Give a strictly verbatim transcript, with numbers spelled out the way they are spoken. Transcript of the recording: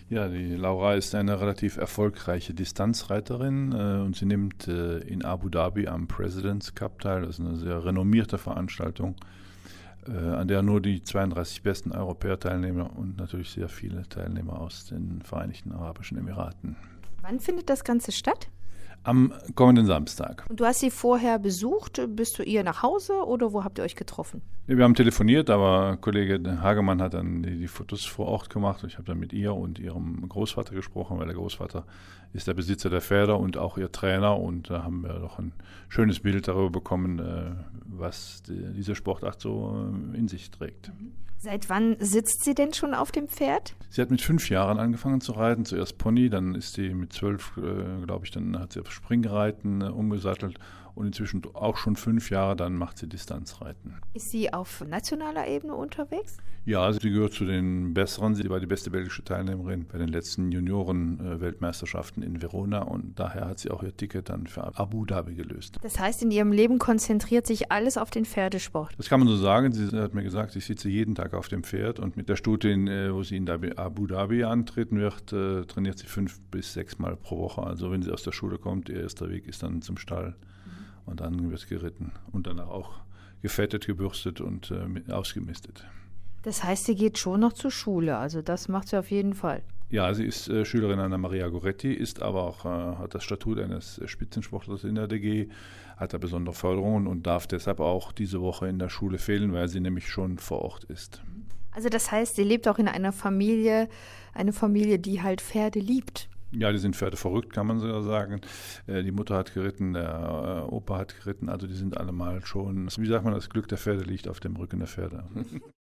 Ja, die Laura ist eine relativ erfolgreiche Distanzreiterin äh, und sie nimmt äh, in Abu Dhabi am President's Cup teil. Das ist eine sehr renommierte Veranstaltung, äh, an der nur die zweiunddreißig besten Europäer teilnehmen und natürlich sehr viele Teilnehmer aus den Vereinigten Arabischen Emiraten. Wann findet das Ganze statt? Am kommenden Samstag. Und du hast sie vorher besucht. Bist du ihr nach Hause oder wo habt ihr euch getroffen? Wir haben telefoniert, aber Kollege Hagemann hat dann die, die Fotos vor Ort gemacht. Ich habe dann mit ihr und ihrem Großvater gesprochen, weil der Großvater ist der Besitzer der Pferde und auch ihr Trainer. Und da haben wir doch ein schönes Bild darüber bekommen, was die, diese Sportart so in sich trägt. Seit wann sitzt sie denn schon auf dem Pferd? Sie hat mit fünf Jahren angefangen zu reiten, zuerst Pony, dann ist sie mit zwölf, äh, glaube ich, dann hat sie auf Springreiten äh, umgesattelt und inzwischen auch schon fünf Jahre, dann macht sie Distanzreiten. Ist sie auf nationaler Ebene unterwegs? Ja, sie gehört zu den Besseren. Sie war die beste belgische Teilnehmerin bei den letzten Junioren-Weltmeisterschaften in Verona und daher hat sie auch ihr Ticket dann für Abu Dhabi gelöst. Das heißt, in ihrem Leben konzentriert sich alles auf den Pferdesport? Das kann man so sagen. Sie hat mir gesagt, ich sitze jeden Tag auf dem Pferd und mit der Stute, wo sie in Abu Dhabi antreten wird, trainiert sie fünf bis sechs Mal pro Woche. Also wenn sie aus der Schule kommt, ihr erster Weg ist dann zum Stall und dann wird geritten und danach auch gefettet, gebürstet und ausgemistet. Das heißt, sie geht schon noch zur Schule, also das macht sie auf jeden Fall. Ja, sie ist äh, Schülerin an der Maria Goretti, ist aber auch, äh, hat das Statut eines Spitzensportlers in der D G, hat da besondere Förderungen und darf deshalb auch diese Woche in der Schule fehlen, weil sie nämlich schon vor Ort ist. Also das heißt, sie lebt auch in einer Familie, eine Familie, die halt Pferde liebt. Ja, die sind Pferde verrückt, kann man sogar sagen. Äh, die Mutter hat geritten, der äh, Opa hat geritten, also die sind alle mal schon, wie sagt man, das Glück der Pferde liegt auf dem Rücken der Pferde.